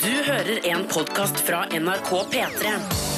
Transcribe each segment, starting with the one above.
Du hører en podcast fra NRK P3.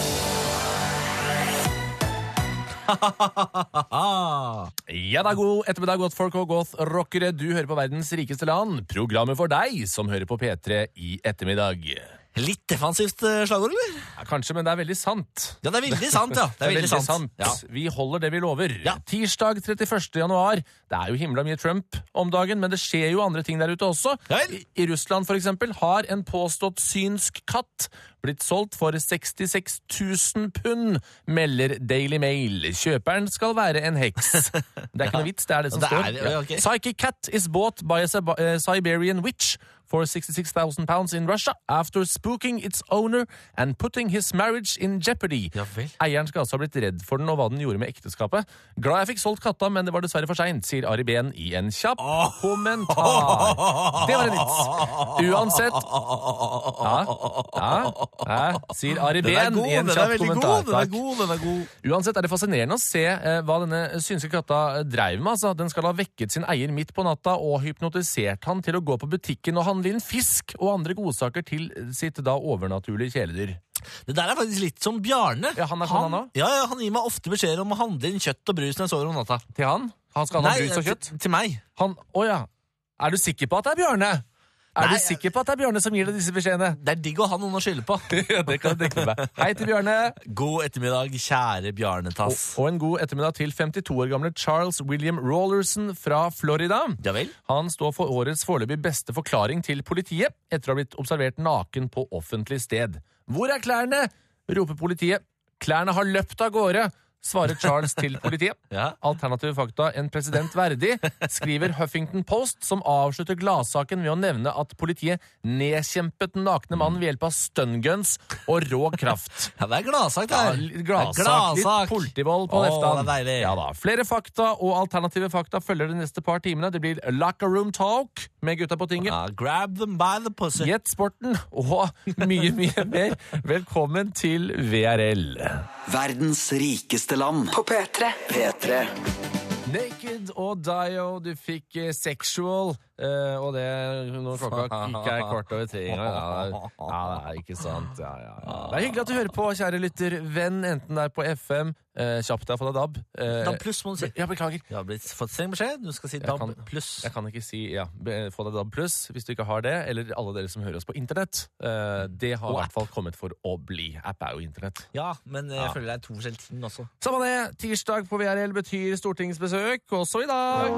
Ja da, god ettermiddag, godt folk og godt rockere. Du hører på Verdens rikeste land. Programmet for deg som hører på P3 i ettermiddag. Litt defensivt slagord, eller? Ja, kanskje, men det er veldig sant. Ja, det er veldig sant, ja. Det er veldig sant. Ja. Vi holder det vi lover. Ja. Tirsdag 31. januar. Det er jo himla mye Trump om dagen, men det skjer jo andre ting der ute også. Ja. I Russland, for eksempel, har en påstått synsk katt blitt solgt for 66 000 pund, melder Daily Mail. Kjøperen skal være en heks. Det er ikke noe vits, det er det som står. Ja, okay. Psychic cat is bought by a Siberian witch for 66,000 pounds in Russia after spooking its owner and putting his marriage in jeopardy. Ja vel. Eieren skal altså ha blitt redd for den og hva den gjorde med ekteskapet. Glad jeg fikk solgt katta, men det var dessverre for sent, sier Ari Behn i en kjapp kommentar. Det var en vits. Uansett. Sier Ari Behn i en kjapp kommentar. Den er god. Uansett er det fascinerende å se hva denne synske katta dreiv med. Altså, den skal ha vekket sin eier midt på natta og hypnotisert han til å gå på butikken og handle inn fisk og andre godsaker til sitt da overnaturlige kjæledyr. Det der er faktisk litt som Bjarne. Ja, han er sånn han også. Ja, han gir meg ofte beskjed om å handle inn kjøtt og brus når jeg sover om natta. Til han? Han skal ha brus og kjøtt? Til meg. Ja. Er du sikker på at det er Bjarne? Er du sikker på at det er Bjarne som gir deg disse beskjedene? Det er digg å ha noen å skylde på. Ja, det kan jeg tenke meg. Hei til Bjarne. God ettermiddag, kjære Bjarne-tass. Og en god ettermiddag til 52 år gamle Charles William Rollerson fra Florida. Ja vel? Han står for årets foreløpig beste forklaring til politiet etter å ha blitt observert naken på offentlig sted. Hvor er klærne? Roper politiet. Klærne har løpt av gårde, svarer Charles til politiet. Ja. Alternative fakta, en president verdig, skriver Huffington Post, som avslutter gladsaken ved å nevne at politiet nedkjempet den nakne mannen ved hjelp av stunguns og rå kraft. Ja, det er gladsagt her. Gladsak, litt politivold på leftan. Det er deilig. Ja da. Flere fakta og alternative fakta følger de neste par timene. Det blir locker room talk med gutta på tinget. Ja, grab them by the pussy. Gjett sporten og mye mer. Velkommen til VRL. Verdens rikeste land. På P3. P3. Naked og Dio, du fikk Sexual, og det når klokka ikke er 2:15 engang. Ja, det er ikke sant. Ja. Det er hyggelig at du hører på, kjære lytter, venn, enten det er på FM, kjapt jeg har fått deg DAB. DAB pluss må du si. Ja, beklager. Jeg har fått streng beskjed, du skal si DAB pluss. Jeg kan ikke si, få deg DAB pluss, hvis du ikke har det, eller alle dere som hører oss på internett. Det har i hvert fall kommet for å bli. App er jo internett. Ja, men jeg føler det er to forskjellige ting også. Samme det, tirsdag på VRL betyr stortingsbesøk, også i dag.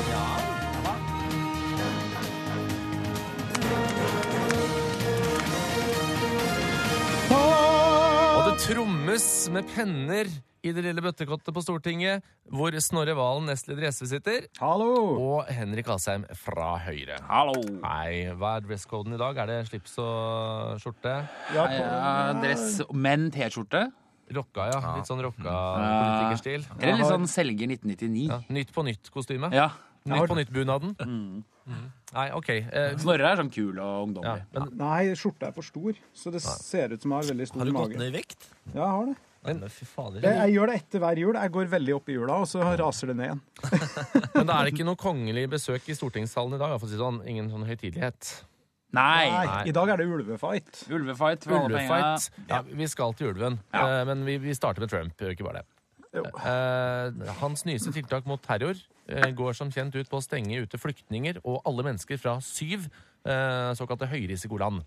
Og det trommes med penner i det lille bøttekottet på Stortinget, hvor Snorre Valen, nestleder i SV, sitter. Hallo! Og Henrik Asheim fra Høyre. Hallo! Hei, hva er dresskoden i dag? Er det slips og skjorte? Ja, Dress, men T-skjorte. Rocka, ja. Litt sånn rocka politikerstil. Eller litt sånn Selger 1999. Ja. Nytt på nytt-kostyme. Ja. Nytt på nytt-bunaden. Nei, ok. Snorre er sånn kul og ungdommelig. Ja, men Nei, skjorta er for stor, så det ser ut som jeg har veldig stor Har du gått mage. ned i vekt? Ja, jeg har det. Men fy fader. Jeg gjør det etter hver jul. Jeg går veldig opp i jula, og så raser det ned igjen. Men da er det ikke noe kongelig besøk i stortingssalen i dag. For å si sånn. Ingen sånn høytidelighet. Nei. Nei, i dag er det ulvefight. Ulvefight for alle pengene. Ulvefight. Ja, vi skal til ulven. Ja. Men vi starter med Trump, gjør ikke bare det. Jo. Hans nyeste tiltak mot terror går som kjent ut på å stenge ute flyktninger og alle mennesker fra 7 såkalte høyrisikoland.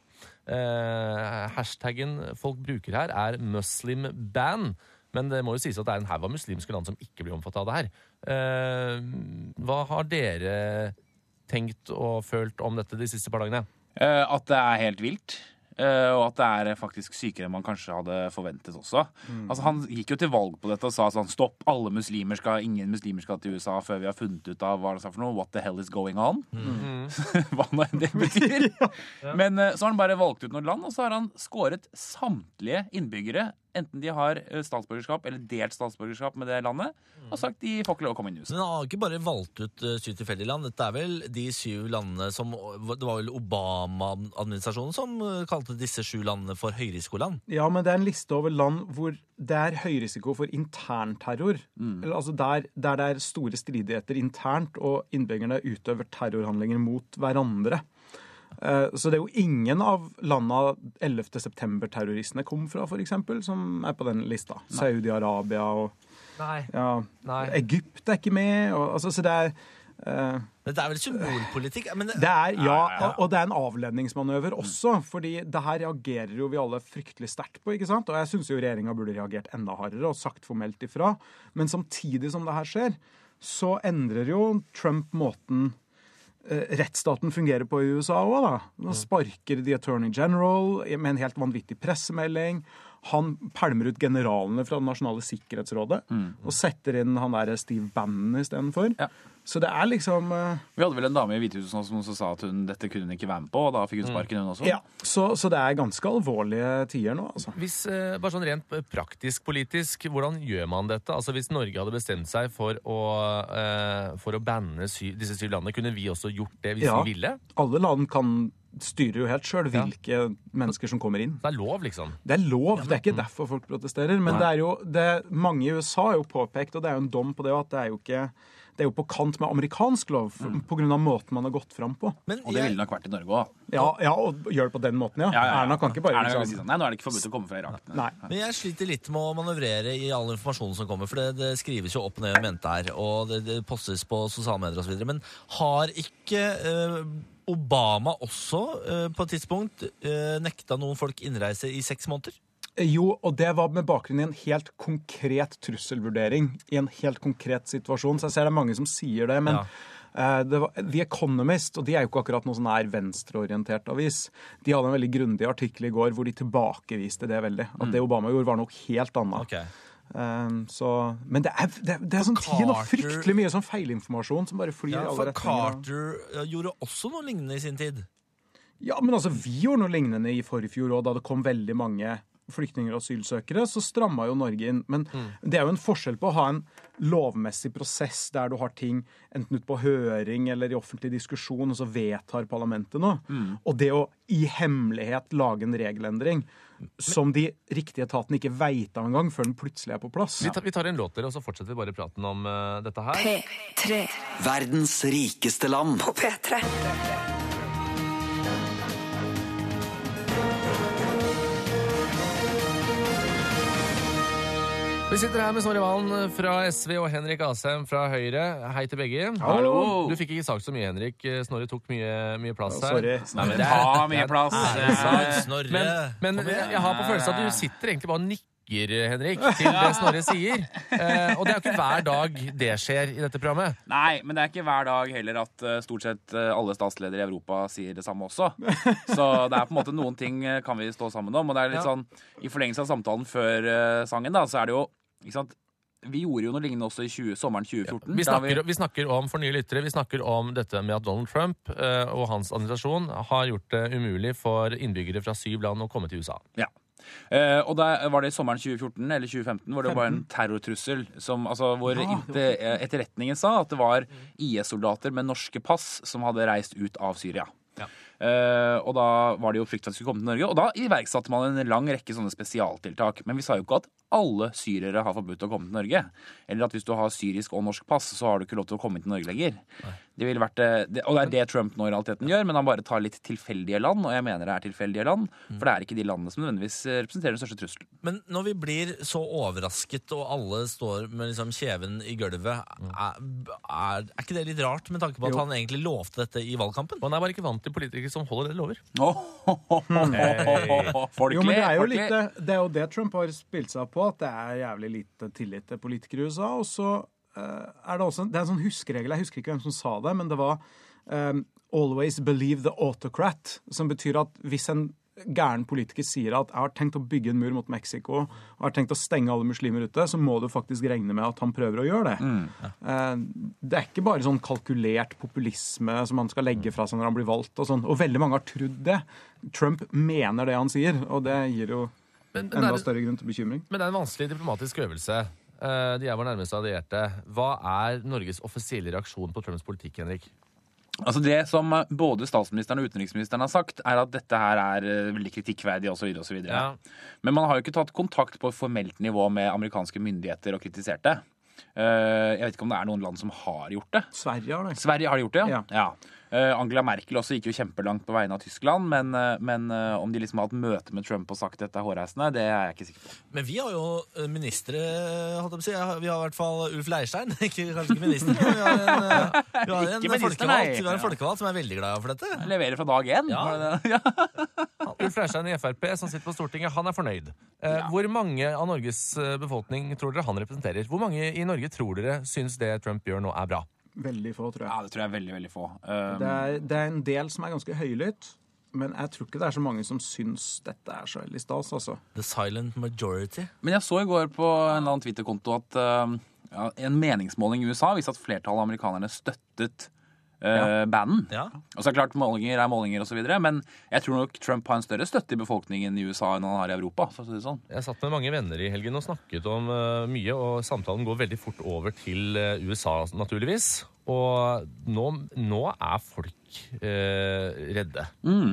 Hashtaggen folk bruker her er Muslim ban, men det må jo sies at det er en haug av muslimske land som ikke blir omfattet av det her. Hva har dere tenkt og følt om dette de siste par dagene? At det er helt vilt. Og at det er faktisk sykere enn man kanskje hadde forventet også. Altså, han gikk jo til valg på dette og sa sånn, stopp, ingen muslimer skal til USA før vi har funnet ut av hva det er for noe, what the hell is going on? Hva nå enn det betyr. Men så har han bare valgt ut noen land, og så har han skåret samtlige innbyggere, enten de har statsborgerskap eller delt statsborgerskap med det landet, og sagt de får ikke lov å komme inn i huset. Men han har ikke bare valgt ut 7 tilfeldige land. Dette er vel de 7 landene som det var vel Obama-administrasjonen som kalte disse 7 landene for høyrisikoland. Ja, men det er en liste over land hvor det er høy risiko for internterror. Eller, altså der det er store stridigheter internt, og innbyggerne utøver terrorhandlinger mot hverandre. Så det er jo ingen av landene 11. september-terroristene kom fra, for eksempel, som på den lista. Saudi-Arabia og Egypt ikke med. Så det Men det vel symbolpolitikk? Men det og det en avledningsmanøver også, fordi det her reagerer jo vi alle fryktelig sterkt på, ikke sant? Og jeg synes jo regjeringen burde reagert enda hardere og sagt formelt ifra. Men samtidig som det her skjer, så endrer jo Trump måten rettsstaten fungerer på i USA også, da. Han sparker The Attorney General med en helt vanvittig pressemelding. Han pælmer ut generalene fra det nasjonale sikkerhetsrådet og setter inn han der Steve Bannon i stedet for. Ja. Så det liksom Vi hadde vel en dame i Hvitehuset som sa at dette kunne hun ikke være med på, og da fikk hun sparken hun også. Ja, så det ganske alvorlige tider nå, altså. Hvis, bare sånn rent praktisk politisk, hvordan gjør man dette? Altså hvis Norge hadde bestemt seg for å banne disse 7 landene, kunne vi også gjort det hvis vi ville? Alle land styrer jo helt selv hvilke mennesker som kommer inn. Det lov, liksom? Det lov, det ikke derfor folk protesterer, men mange i USA har jo påpekt, og det jo en dom på det, at det jo på kant med amerikansk lov på grunn av måten man har gått fram på. Og det ville nok vært i Norge også. Ja, og gjør det på den måten, Erna kan ikke bare si sånn, nei, nå det ikke forbudt å komme fra Irak. Nei. Men jeg sliter litt med å manøvrere i all informasjonen som kommer, for det skrives jo opp ned og mente her, og det postes på sosiale medier og så videre, men har ikke Obama også på et tidspunkt nekta noen folk innreise i 6 måneder? Jo, og det var med bakgrunn i en helt konkret trusselvurdering, i en helt konkret situasjon. Så jeg ser det mange som sier det, men det var The Economist, og de jo ikke akkurat noe sånn her venstreorientert avis. De hadde en veldig grundig artikkel i går hvor de tilbakeviste det veldig. At det Obama gjorde var noe helt annet. Okay. Men det sånn tid og fryktelig mye sånn feilinformasjon som bare flyr i alle retninger. Carter gjorde også noe lignende i sin tid. Ja, men altså, vi gjorde noe lignende i forrige fjor, og da det kom veldig mange flyktninger og asylsøkere, så strammet jo Norge inn. Men det jo en forskjell på å ha en lovmessig prosess der du har ting enten ut på høring eller i offentlig diskusjon, og så vedtar parlamentet nå. Og det å i hemmelighet lage en regelendring som de riktige etatene ikke vet av en gang før den plutselig på plass. Vi tar en låt der, og så fortsetter vi bare praten om dette her. P3. Verdens rikeste land. På P3. Vi sitter her med Snorre Valen fra SV og Henrik Asheim fra Høyre. Hei til begge. Hallo! Du fikk ikke sagt så mye, Henrik. Snorre tok mye plass her. Sorry. Nei, men ta mye plass. Snorre. Men jeg har på følelsen at du sitter egentlig bare og nikker, Henrik, til det Snorre sier. Og det jo ikke hver dag det skjer i dette programmet. Nei, men det ikke hver dag heller at stort sett alle statsledere i Europa sier det samme også. Så det på en måte noen ting kan vi stå sammen om, og det litt sånn, i forlengelse av samtalen før sangen da, så det jo ikke sant? Vi gjorde jo noe lignende også i sommeren 2014. Vi snakker om, for nye lyttere, vi snakker om dette med at Donald Trump og hans administrasjon har gjort det umulig for innbyggere fra 7 land å komme til USA. Ja. Og da var det i sommeren 2014 eller 2015 hvor det var en terrortrussel som, hvor etterretningen sa at det var IS-soldater med norske pass som hadde reist ut av Syria. Ja. Og da var det jo frykt for at de skulle komme til Norge, og da iverksatte man en lang rekke sånne spesialtiltak. Men vi sa jo ikke at alle syrere har forbudt å komme til Norge, eller at hvis du har syrisk og norsk pass, så har du ikke lov til å komme til Norge lenger. Det ville vært, og det det Trump nå i realiteten gjør, men han bare tar litt tilfeldige land, og jeg mener det tilfeldige land, for det ikke de landene som nødvendigvis representerer den største trusselen. Men når vi blir så overrasket, og alle står med liksom kjeven i gulvet, ikke det litt rart med tanke på at han egentlig lovte dette i valgkampen? Og han bare ikke vant til politikere som holder det lover. Jo, men det jo litt, det jo det Trump har spilt seg på, at det jævlig lite tillit til politikere i USA, og så det også det en sånn huskeregel, jeg husker ikke hvem som sa det, men det var always believe the autocrat, som betyr at hvis en gæren politiker sier at jeg har tenkt å bygge en mur mot Mexico og har tenkt å stenge alle muslimer ute, så må du faktisk regne med at han prøver å gjøre det. Det ikke bare sånn kalkulert populisme som han skal legge fra seg når han blir valgt og sånn, og veldig mange har trodd det. Trump mener det han sier, og det gir jo enda større grunn til bekymring. Men det en vanskelig diplomatisk øvelse. De vår nærmeste allierte. Hva Norges offisielle reaksjon på Trumps politikk, Henrik? Altså det som både statsministeren og utenriksministeren har sagt, at dette her veldig kritikkverdig og så videre. Ja. Men man har jo ikke tatt kontakt på et formelt nivå med amerikanske myndigheter og kritisert det. Jeg vet ikke om det noen land som har gjort det. Sverige har det. Sverige har gjort det, Ja. ja. Angela Merkel også gikk jo kjempelangt på vegne av Tyskland, men om de liksom har hatt møte med Trump og sagt dette er hårreisende, det er jeg ikke sikker på. Men vi har jo ministre, holdt jeg på å si. Vi har i hvert fall Ulf Leirstein. Kanskje ikke minister, men vi har en folkevalgt som er veldig glad for dette. Jeg leverer fra dag 1. Ja. Ulf Leirstein i FrP, som sitter på Stortinget, han er fornøyd. Hvor mange av Norges befolkning tror dere han representerer? Hvor mange i Norge tror dere syns det Trump gjør nå er bra? Veldig få, tror jeg. Ja, det tror jeg er veldig, veldig få. Det er en del som er ganske høylytt, men jeg tror ikke det er så mange som syns dette er så veldig stas, altså. The silent majority. Men jeg så i går på en eller annen Twitter-konto at en meningsmåling i USA viser at flertallet av amerikanerne støttet banen. Ja. Og så er det klart målinger er målinger og så videre, men jeg tror nok Trump har en større støtte i befolkningen i USA enn han har i Europa, for å si det sånn. Jeg satt med mange venner i helgen og snakket om mye, og samtalen går veldig fort over til USA, naturligvis. Og nå er folk redde.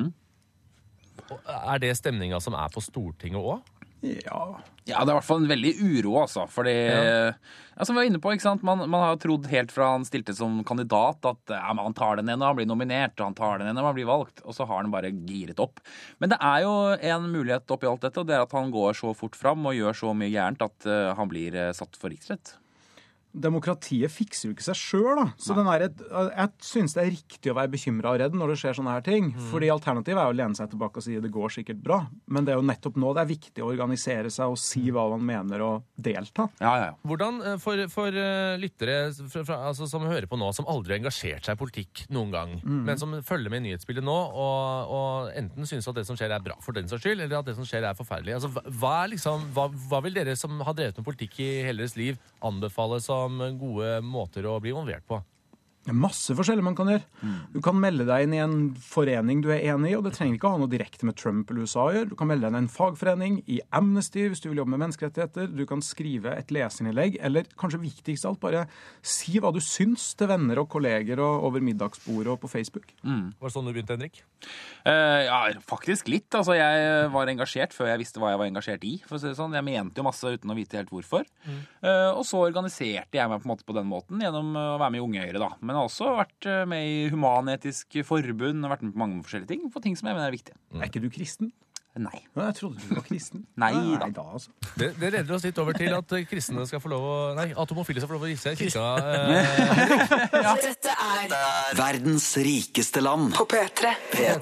Er det stemninga som er på Stortinget også? Ja, det er i hvert fall en veldig uro, altså. Fordi, som vi var inne på, ikke sant? Man har trodd helt fra han stilte som kandidat at han tar den ene når han blir nominert, og han tar den ene når han blir valgt, og så har han bare giret opp. Men det er jo en mulighet oppi alt dette, og det er at han går så fort fram og gjør så mye gærent at han blir satt for riksrett. Demokratiet fikser jo ikke seg selv, da. Så jeg synes det er riktig å være bekymret og redd når det skjer sånne her ting. Fordi alternativet er å lene seg tilbake og si det går sikkert bra. Men det er jo nettopp nå det er viktig å organisere seg og si hva man mener og delta. Ja. Hvordan for lyttere altså, som hører på nå, som aldri har engasjert seg i politikk noen gang, men som følger med i nyhetsbildet nå, og enten synes at det som skjer er bra for den saks skyld, eller at det som skjer er forferdelig. Altså, hva vil dere som har drevet med politikk i hele deres liv anbefale som gode måter å bli involvert på? Det er masse forskjellig man kan gjøre. Du kan melde deg inn i en forening du er enig i, og det trenger ikke å ha noe direkte med Trump eller USA å gjøre. Du kan melde deg inn i en fagforening, i Amnesty hvis du vil jobbe med menneskerettigheter. Du kan skrive et leserinnlegg, eller kanskje viktigst av alt, bare si hva du syns til venner og kolleger og over middagsbordet og på Facebook. Var det sånn du begynte, Henrik? Ja, faktisk litt. Altså, jeg var engasjert før jeg visste hva jeg var engasjert i, for å si det sånn. Jeg mente jo masse uten å vite helt hvorfor. Og så organiserte jeg meg på en måte på den måten gjennom å være med i Unge Høyre, da. Men jeg har også vært med i Human-Etisk Forbund og vært med på mange forskjellige ting, for ting som jeg mener er viktige. Er ikke du kristen? Nei. Jeg trodde du var kristen. Nei da. Altså. Det leder oss litt over til at kristne skal få lov at homofile skal få lov å gifte seg i kirka. Dette er Verdens rikeste land. på P3.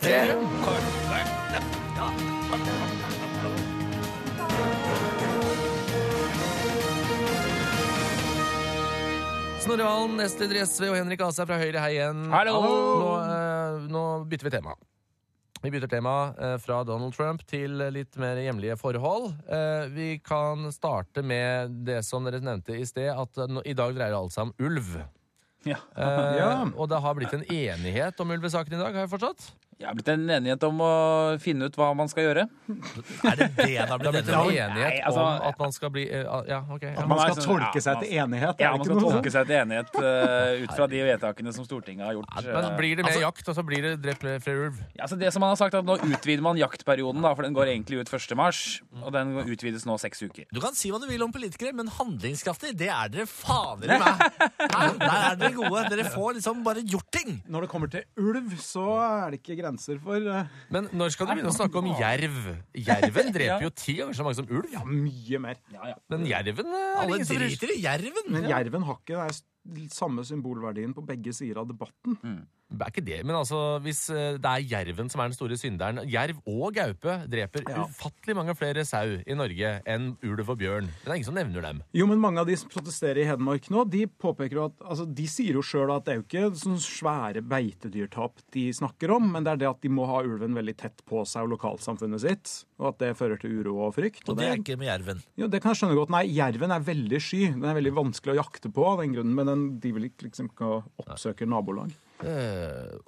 Snorre Valen, nestleder i SV, og Henrik Asheim fra Høyre, hei igjen. Hallo! Nå bytter vi tema. Vi bytter tema fra Donald Trump til litt mer hjemlige forhold. Vi kan starte med det som dere nevnte i sted, at i dag dreier det alt seg om ulv. Ja. Og det har blitt en enighet om ulvesaken i dag, har jeg forstått? Jeg har blitt en enighet om å finne ut hva man skal gjøre. Er det det det har Det har blitt blitt en enighet om? enighet altså- om at man skal bli Man skal tolke seg til enighet. Ja, er man det skal ikke noe tolke seg til enighet ut fra de vedtakene som Stortinget har gjort. Men blir det mer jakt, og så blir det drept flere ulv? Ja, altså det som man har sagt er at nå utvider man jaktperioden, da, for den går egentlig ut 1. mars, og den utvides nå 6 uker. Du kan si hva du vil om politikere, men handlingskraftig, det er dere fader i meg. Her, der er dere gode. Dere får liksom bare gjort ting. Når det kommer til ulv, så er det ikke grenser for Men når skal du begynne å snakke om jerv? Jerven dreper jo 10 ganger så mange som ulv. mye mer. Men jerven er Alle ingen som bryr seg. driter i jerven. Men jerven har ikke den samme symbolverdien på begge sider av debatten. Det er ikke det, men altså, hvis det er jerven som er den store synderen. Jerv og gaupe dreper ufattelig mange flere sau i Norge enn ulv og bjørn. Det er ingen som nevner dem. Jo, men mange av de som protesterer i Hedmark nå, de påpeker jo at de sier jo sjøl at det er jo ikke sånne svære beitedyrtap de snakker om, men det er det at de må ha ulven veldig tett på seg og lokalsamfunnet sitt, og at det fører til uro og frykt. Og det er ikke med jerven. Jo, det kan jeg skjønne godt. Nei, jerven er veldig sky. Den er veldig vanskelig å jakte på av den grunnen, men de vil ikke liksom ikke oppsøke nabolag.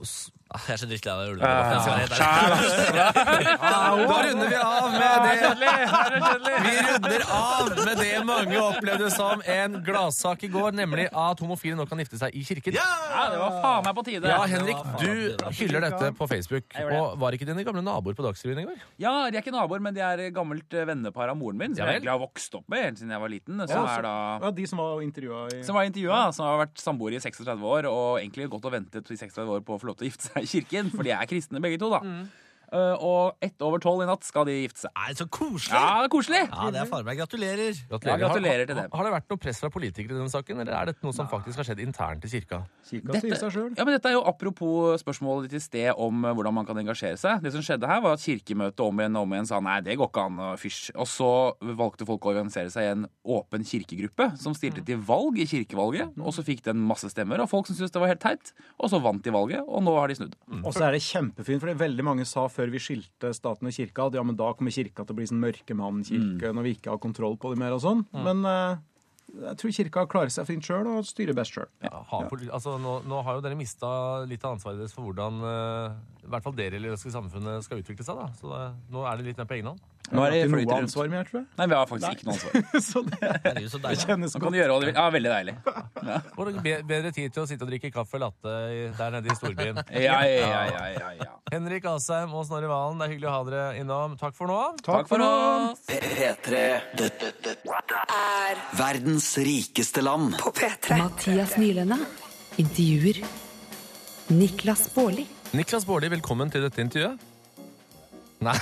Jeg er så drittlei av julegaver. Da runder vi av med det. Vi runder av med det mange opplevde som en gladsak i går, nemlig at homofile nå kan gifte seg i kirken. Ja, det var faen meg på tide. Ja, Henrik, du hyller dette på Facebook. Og var ikke dine gamle naboer på Dagsrevyen i går? Ja, de er ikke naboer, men de er gammelt vennepar av moren min, som jeg egentlig har vokst opp med helt siden jeg var liten. Som er da... Ja, de som var intervjuet som har vært samboere i 36 år, og egentlig gått og ventet i 36 år på å få lov til å gifte seg i kirken, for de er kristne begge to, da. Og 1:12 i natt skal de gifte seg. Nei, så koselig! Ja, det er koselig! Ja, det er faen meg. Gratulerer. Ja, gratulerer til dem. Har det vært noe press fra politikere i denne saken, eller er dette noe som faktisk har skjedd internt i kirka? Kirka styrer seg selv. Ja, men dette er jo apropos spørsmålet ditt i sted om hvordan man kan engasjere seg. Det som skjedde her var at kirkemøtet om igjen sa nei, det går ikke an, fysj. Og så valgte folk å organisere seg i en åpen kirkegruppe som stilte til valg i kirkevalget, og så fikk den masse stemmer, og folk som syntes det var helt teit, og så vant de valget, og nå har de snudd. Og så er det kjempefint, for veldig mange sa før vi skilte staten og kirka at ja, men da kommer kirka til å bli sånn mørkemannskirke når vi ikke har kontroll på det mer og sånn. Men jeg tror kirka klarer seg fint selv og styrer best selv. Ja, altså, nå har jo dere mistet litt av ansvaret deres for hvordan i hvert fall dere i det jødiske samfunnet skal utvikle seg, da. Så nå er det litt mer på egen hånd. Nå er det ikke flyter noe rundt. ansvar mer, tror jeg. Nei, vi har faktisk ikke noe ansvar. Så det kjennes Nå kan godt. du gjøre hva du vil. Ja, veldig deilig. Får dere bedre tid til å sitte og drikke kaffe latte der nede i storbyen. Ja. Henrik Asheim og Snorre Valen, det er hyggelig å ha dere innom. Takk for nå. Takk for nå! P3. Dette er verdens rikeste land. På P3. Mathias Nylenda intervjuer Niklas Baarli. Niklas Baarli, velkommen til dette intervjuet. Nei.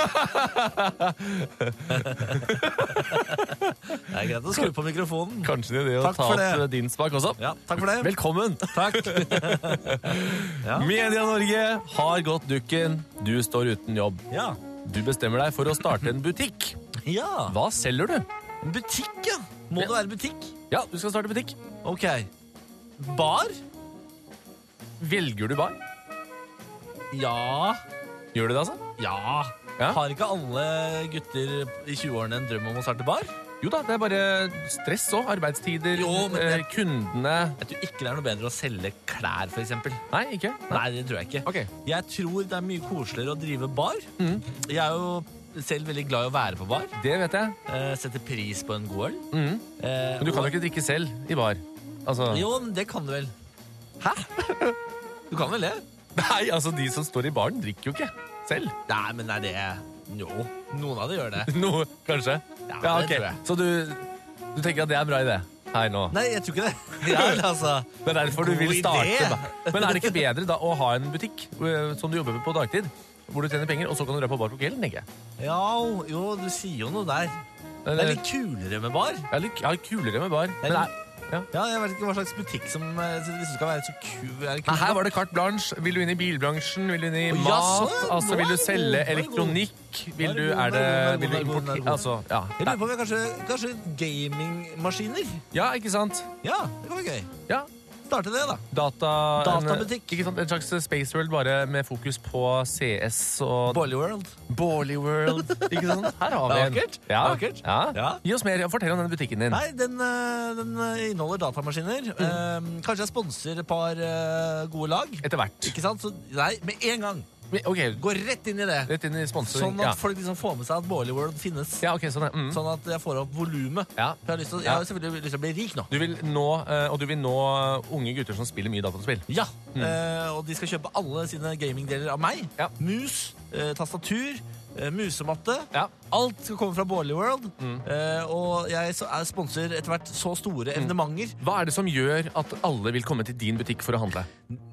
Det er greit å skru på mikrofonen. Kanskje det er det å Takk ta for det. opp din smak også. Ja, takk for det. Velkommen. Takk. Ja. Media Norge har gått dukken. Du står uten jobb. Ja. Du bestemmer deg for å starte en butikk. Ja. Hva selger du? En butikk, ja. Må det være butikk? Ja, du skal starte butikk. Ok. Bar? Velger du bar? Ja. Gjør du det, altså? Ja. Ja. Har ikke alle gutter i 20-årene en drøm om å starte bar? Jo da, det er bare stress og arbeidstider, Jo, men kundene. Jeg tror ikke det er noe bedre å selge klær, for eksempel. Nei, ikke? Nei, det tror jeg ikke. Ok. Jeg tror det er mye koseligere å drive bar. Jeg er jo selv veldig glad i å være på bar. Det vet jeg. Setter pris på en god øl. Men du kan jo ikke drikke selv i bar. Altså... Jo, men det kan du vel. Hæ? Du kan vel det? Nei, altså de som står i baren drikker jo ikke selv. Nei, men er det... Jo, noen av det gjør det. Noe, kanskje? Ja, Ja, det ok. tror jeg. Så du tenker at det er en bra idé her nå? Nei, jeg tror ikke det. Ja, altså... Det er derfor du vil God starte. idé. Da. Men er det ikke bedre da å ha en butikk som du jobber på dagtid, hvor du tjener penger, og så kan du dra på bar på kvelden, tenker jeg? Ja, jo, du sier jo noe der. Det er litt kulere med bar. Ja, litt kulere med bar. Men Ja, jeg vet ikke hva slags butikk som hvis du skal være så kul. Nei, her var det carte blanche. Vil du inn i bilbransjen? Vil du inn i Å, mat? ja, sånn. Altså, Nå vil er du det selge god, nå er det elektronikk? Vil du, Nå er det god, vil du nå er det god, nå er det importere god. Altså, ja. Jeg lurer på om vi har kanskje gamingmaskiner. Ja, ikke sant? Ja, det kan være gøy. Ja. Starte det, da. En, Databutikk. ikke sant? En slags Space World, bare med fokus på CS og Bolly World. Bolly World. Ikke sant? Her har vi Det er en. vakkert. Ja. Det er vakkert. Ja. Ja. Gi oss mer. Fortell om den butikken din. Nei, den inneholder datamaskiner. Kanskje jeg sponser et par gode lag. Etter hvert. Ikke sant? Så, nei, med en gang. Ok, Gå rett inn i det. rett inn i sponsoring. Sånn at folk liksom får med seg at Bolly World finnes. Ja, ok, sånn, ja. Sånn at jeg får opp volumet. Ja. For jeg har selvfølgelig lyst til å bli rik nå. Du vil nå, og du vil nå unge gutter som spiller mye dataspill. Ja, og de skal kjøpe alle sine gamingdeler av meg. Ja. Mus, tastatur, musematte. Ja. Alt skal komme fra Bolly World. Og jeg sponser etter hvert så store evenementer. Hva er det som gjør at alle vil komme til din butikk for å handle?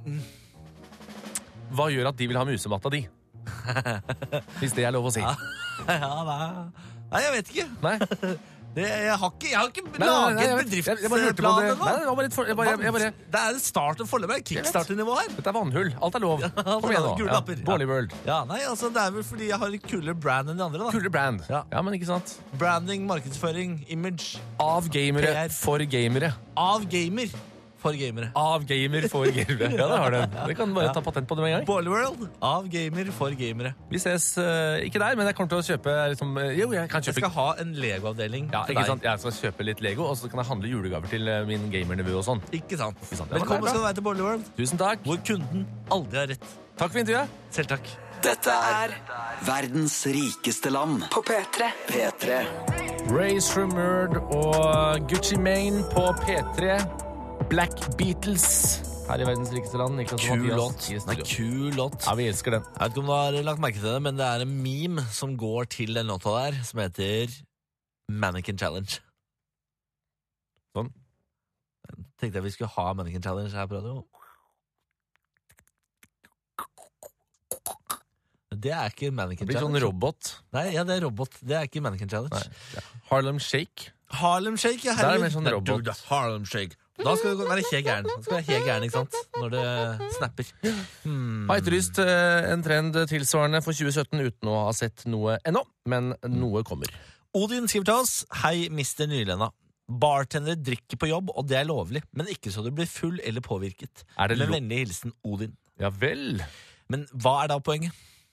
Hva gjør at de vil ha musematta di? Hvis det er lov å si. Nei, jeg vet ikke. Nei? Jeg har ikke Nei, laget jeg bare lurte på bedriftsplan det. ennå. Nei, det var bare litt Det er start og foreløpig kickstarter-nivå her. Dette er vannhull. Alt er lov. Kom igjen nå. Gule Ja. lapper. Bolly World. Ja, nei, altså Det er vel fordi jeg har et kulere brand enn de andre. da Kulere brand. Ja. Ja, men ikke sant? Branding, markedsføring, image. Av gamere PR. for gamere. Av gamer for gamere. Av gamer for gamere. Ja, det har den. Det kan bare ta patent på det med en gang. Bolly World av gamer for gamere. Vi ses ikke der, men jeg kommer til å kjøpe liksom, jo, jeg kan Jeg kjøpe skal ha en Lego-avdeling ja, til ikke deg. sant? Jeg skal kjøpe litt Lego, og så kan jeg handle julegaver til min gamernevø og sånn. Ikke sant? sant. Ja, men det er Velkommen bra. skal du være til Bolly World, Tusen takk. hvor kunden aldri har rett. Takk for intervjuet. Selv takk. Dette er verdens rikeste land. På P3. P3. Ray Shremmerd og Gucci Mane på P3. Black Beatles her i verdens rikeste land. Niklas og Kul Mathias låt. i Nei, studio. kul låt. Ja, vi elsker den. Jeg vet ikke om du har lagt merke til det, men det er en meme som går til den låta der, som heter Mannequin Challenge. Sånn. Tenkte jeg vi skulle ha Mannequin Challenge her på radio. Det er ikke Mannequin Det blir sånn Challenge. robot. Nei, ja, det er robot. Det er ikke Mannequin Challenge. Harlem Shake. Harlem Shake, ja. Det er mer herregud. sånn Nei, robot. du, det er Harlem Shake. Da skal du være helt gæren. Da skal du være helt gæren, ikke sant? Når det snapper. Har etterlyst en trend tilsvarende for 2017 uten å ha sett noe ennå, men noe kommer. Odin skriver til oss: Hei, Mr. Nylenda. Bartender drikker på jobb, og det er lovlig, men ikke så du blir full eller påvirket. Er det Med lov? vennlig hilsen Odin. Ja vel. Men hva er da poenget?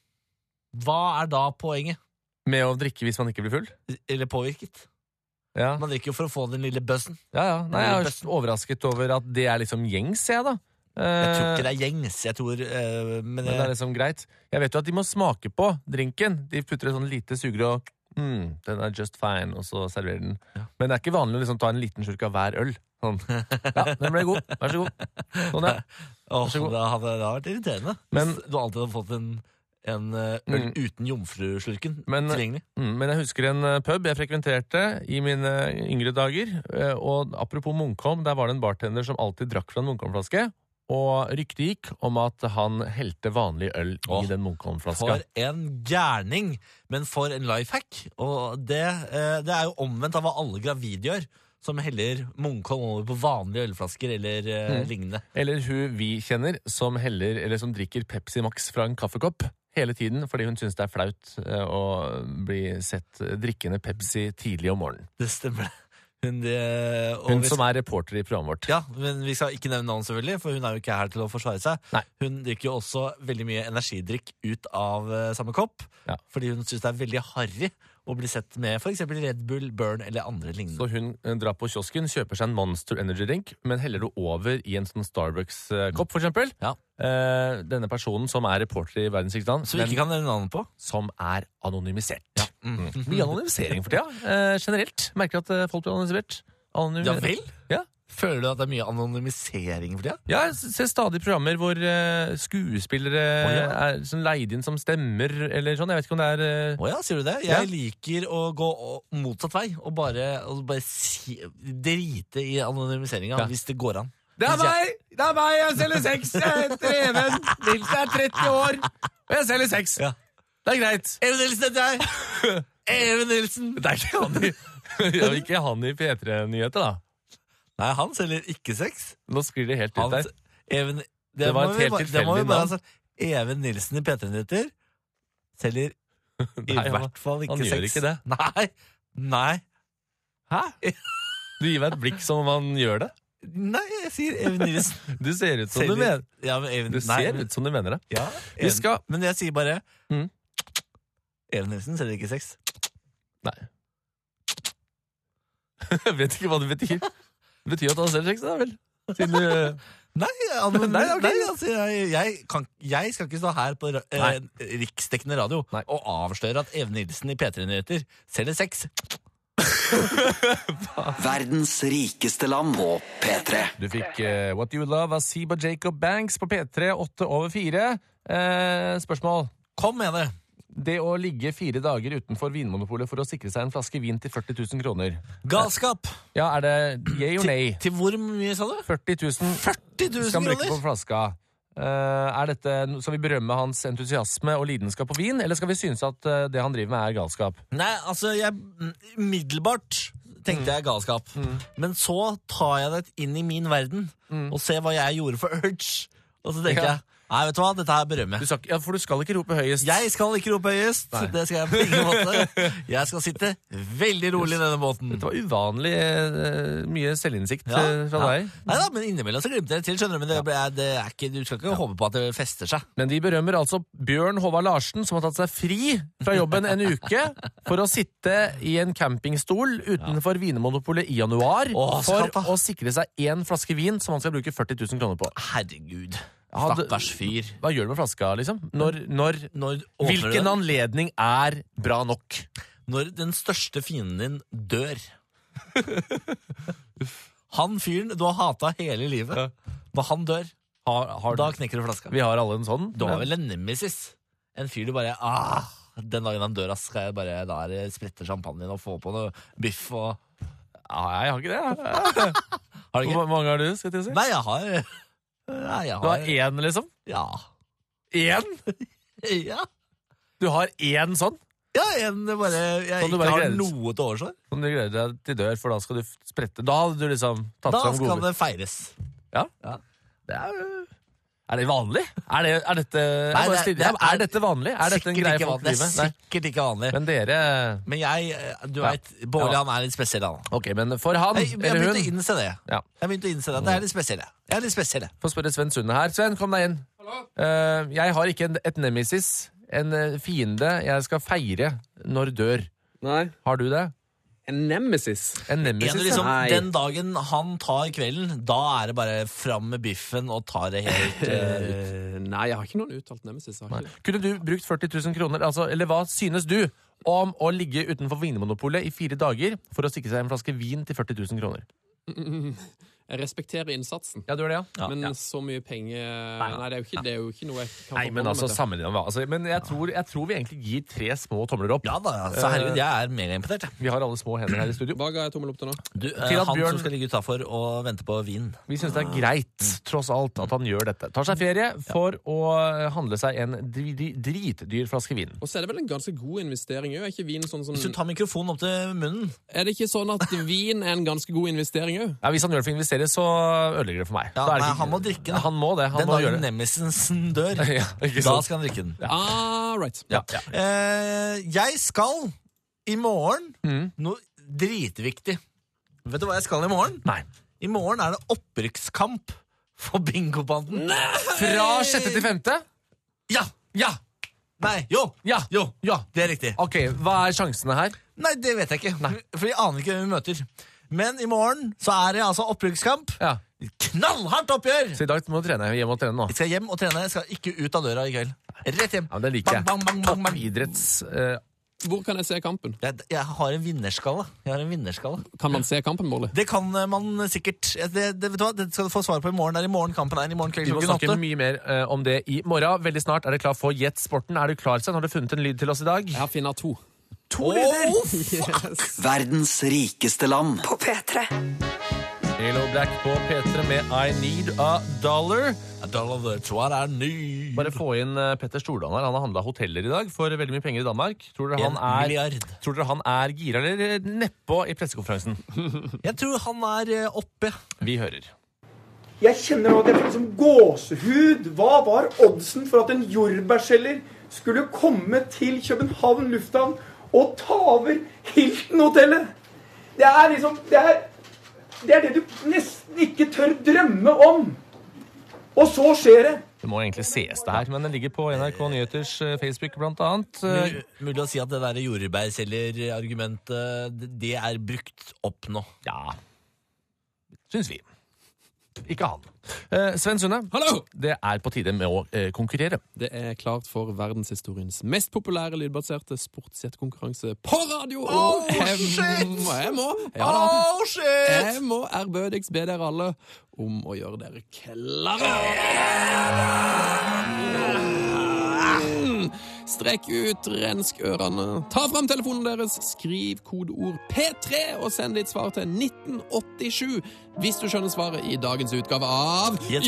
Hva er da poenget? Med å drikke hvis man ikke blir full? Eller påvirket? Ja, Man drikker jo for å få den lille buzzen. ja. Nei, jeg er overrasket over at det er liksom gjengs, jeg da. Jeg tror ikke det er gjengs. Jeg tror, men Men det er liksom greit. Jeg vet jo at de må smake på drinken. De putter et sånn lite sugerør og den er just fine, og så serverer den. Ja. Men det er ikke vanlig å liksom ta en liten slurk av hver øl. Sånn. Ja, den ble god. Vær så god. Sånn, ja. Åh, så god. det hadde vært irriterende Men- hvis du alltid hadde fått en øl uten jomfruslurken Men- tilgjengelig. Men jeg husker en pub jeg frekventerte i mine yngre dager. Og apropos Munkholm, der var det en bartender som alltid drakk fra en Munkholm-flaske. Og ryktet gikk om at han helte vanlig øl i den Munkholm-flaska. For en gærning, men for en lifehack. Og det er jo omvendt av hva alle gravide gjør, som heller Munkholm over på vanlige ølflasker eller lignende. Eller hun vi kjenner som drikker Pepsi Max fra en kaffekopp hele tiden fordi hun syns det er flaut å bli sett drikkende Pepsi tidlig om morgenen. Det stemmer. Hun Hun som er reporter i programmet vårt. Ja, men vi skal ikke nevne navn selvfølgelig, for hun er jo ikke her til å forsvare seg. Nei. Hun drikker jo også veldig mye energidrikk ut av samme kopp, Ja. fordi hun synes det er veldig harry å bli sett med for eksempel Red Bull, Burn eller andre lignende. Så hun drar på kiosken, kjøper seg en Monster Energy Drink, men heller det over i en sånn Starbucks-kopp, for eksempel. Ja. Denne personen som er reporter i Verdens rikeste land, Så vi ikke kan nevne navnet på. som er anonymisert. Mye anonymisering for tida, generelt. Merker at folk blir anonymisert. Ja vel? Ja. Føler du at det er mye anonymisering for tida? Ja, jeg ser stadig programmer hvor skuespillere er sånn leid inn som stemmer, eller sånn. Jeg vet ikke om det er Å ja, sier du det? Jeg liker å gå motsatt vei og bare drite i anonymiseringa, Ja. hvis det går an. Det er meg! Det er meg! Jeg selger sex! Jeg heter Even Nilsen, er 30 år, og jeg selger sex. Ja. Det er greit. Even Nilsen heter jeg! Even Nilsen! Det er ikke han i ja, ikke han i P3-nyheter, da. Nei, han selger ikke sex. Nå sklir det helt ut der. Even, Det var må et vi helt bare- det må vi tilfeldig bare navn. ha sagt. Even Nilsen i P3-nyheter selger i Nei, hvert fall ikke han sex. gjør ikke det. Nei. Hæ? Du gir meg et blikk som om han gjør det. Nei, jeg sier Even Nilsen. Du ser ut som du Selger- mener. Ja, men Even, Du ser ut som du mener det. Ja, Vi skal- Men jeg sier bare Mm. Even Nilsen selger ikke sex. Nei. Jeg vet ikke hva det betyr. Det betyr at han selger sex, da vel? Siden du Nei, Nei, ok. altså, jeg skal ikke stå her på riksdekkende radio Nei. og avsløre at Even Nilsen i P3-nyheter selger sex. Verdens rikeste land på P3. Du fikk What Do You Love av Siba Jacob Banks på P3, 8:04. Spørsmål. Kom med det. Det å ligge 4 dager utenfor Vinmonopolet for å sikre seg en flaske vin til 40 000 kroner. Galskap. Ja, er det yay or nay? Til hvor mye, sa du? 40 000 40 000 skal han bruke på kroner? flaska. Skal vi berømme hans entusiasme og lidenskap på vin, eller skal vi synes at det han driver med er galskap? Nei, altså, umiddelbart tenkte jeg galskap. Men så tar jeg det inn i min verden og ser hva jeg gjorde for Urge. Og så tenker Ja. jeg, nei, vet du hva, dette her berømmer jeg. Ja, for du skal ikke rope høyest. Jeg skal ikke rope høyest, det skal jeg på ingen måte. Jeg skal sitte veldig rolig i denne båten. Det var uvanlig mye selvinnsikt Ja, fra ja. deg. Neida, men innimellom så glimter det til, skjønner du, men det er ikke, du skal ikke håpe på at det fester seg. Men vi berømmer altså Bjørn Håvard Larsen, som har tatt seg fri fra jobben en uke for å sitte i en campingstol utenfor Vinmonopolet i januar Åh, så for kaldt, da. å sikre seg 1 flaske vin som han skal bruke 40 000 kroner på. Herregud. Stakkars fyr. Hva gjør du med flaska, liksom? Når Hvilken anledning er bra nok? Når den største fienden din dør. Han fyren du har hatet hele livet, når han dør, da knekker du flaska. Vi har alle en sånn. Du har vel en nemesis. En fyr du bare, den dagen han dør, skal jeg bare sprette champagne og få på noe biff og... Jeg har ikke det. Har du ikke? Hvor mange har du, skal jeg si? Nei, jeg har... Du har én, liksom? Ja. Én? Ja. Du har én sånn? Ja, en bare... Jeg Sånn ikke har noe til årsår. Som du gleder deg til dør, for da skal du sprette. Da hadde du liksom tatt Da fram skal gode... det feires. Ja? Det er det vanlig? Er dette Nei, er dette vanlig? Er dette en greie folk Det driver er med? sikkert ikke vanlig. Men dere... Men du vet, Bårli han er litt spesiell, han. Ok, men for han, Jeg eller begynte å hun... innse det. Ja. Jeg begynte å innse det. Det er litt spesielle. Jeg er litt spesielle. Få spørre Sven Sunde her. Sven, kom deg inn. Jeg har ikke et nemesis, en fiende jeg skal feire når dør. Nei. Har du det? En nemesis? En nemesis, Liksom, Nei. den dagen han tar kvelden, da er det bare fram med biffen og tar det helt Nei, jeg har ikke noen uttalt nemesis. Jeg har ikke det. Kunne du brukt 40 000 kroner, altså, eller hva synes du om å ligge utenfor Vinmonopolet i 4 dager for å sikre seg en flaske vin til 40 000 kroner? Jeg respekterer innsatsen. Ja, du gjør det, ja. Men så mye penger Nei, det er jo ikke noe jeg kan Nei, men altså, sammenlignet med hva? Men jeg tror vi egentlig gir 3 små tomler opp. Ja da, så herregud, jeg er megaimponert. Vi har alle små hender her i studio. Hva ga jeg tommel opp til nå? Til at Han Bjørn- som skal ligge utenfor og vente på vin. Vi synes det er greit, tross alt, at han gjør dette. Tar seg ferie for å handle seg en dritdyr flaske vin. Og så er det vel en ganske god investering. Er ikke vin sånn som... Hvis du tar mikrofonen opp til munnen. Er det ikke sånn at vin er en ganske god investering òg? Ja, hvis han gjør det for å investere, så ødelegger det for meg. Ja, Da er det nei, ikke- han må drikke den. Han må det, han Den må gjøre dagen det. nemesisen dør, Ja, ikke da sant? skal han drikke den. Right. Ja. Jeg skal i morgen noe dritviktig. Vet du hva jeg skal i morgen? Nei. I morgen er det opprykkskamp for bingobanden. Fra 6. til 5. Ja! Ja! Nei, jo! Ja! Jo, Ja! det er riktig. Ok, hva er sjansene her? Nei, det vet jeg ikke, for jeg aner ikke hvem vi møter. Men i morgen så er det altså opprykkskamp. Ja. Knallhardt oppgjør! Så i dag må du trene hjem og trene nå. Jeg skal hjem og trene, jeg skal ikke ut av døra i kveld. Rett hjem. Ja, men det liker jeg. Bang, bang, bang, bang, bang. Toppidretts... Hvor kan jeg se kampen? Jeg har en vinnerskalle. Kan man se kampen, Bårli? Det kan man sikkert. Vet du hva? Det skal du få svar på i morgen. Det er i morgen kampen er. I morgen kveld Vi må klokken snakke 8. mye mer om det i morgen. Veldig snart er det klar for Gjett Sporten. Er du klar, Sven? Har du funnet en lyd til oss i dag? Jeg har funnet 2. Verdens rikeste land. På P3. Halo Black på P3 med I Need a Dollar. A dollar, that's what I need. Bare få inn Petter Stordalen her. Han har handlet hoteller i dag for veldig mye penger i Danmark. Tror dere han er gira eller neppå i pressekonferansen? Jeg tror han er oppe. Vi hører. Jeg kjenner nå at jeg får liksom gåsehud. Hva var oddsen for at en jordbærselger skulle komme til København lufthavn og ta over Hilton-hotellet? Det er liksom, det er det du nesten ikke tør drømme om. Og så skjer det. Det må egentlig ses det her, men den ligger på NRK Nyheters Facebook blant annet. Mulig å si at det der jordbærselger-argumentet, det er brukt opp nå. Ja, synes vi. Ikke han. Sven Sunde, Hallo! det er på tide med å konkurrere. Det er klart for verdenshistoriens mest populære lydbaserte sportsjettkonkurranse på radio. Og jeg må ærbødigst be dere alle om å gjøre dere klare. Strekk ut, rensk ørene. Ta frem telefonen deres, skriv kodeord P3 og send ditt svar til 1987 hvis du skjønner svaret i dagens utgave av Gjett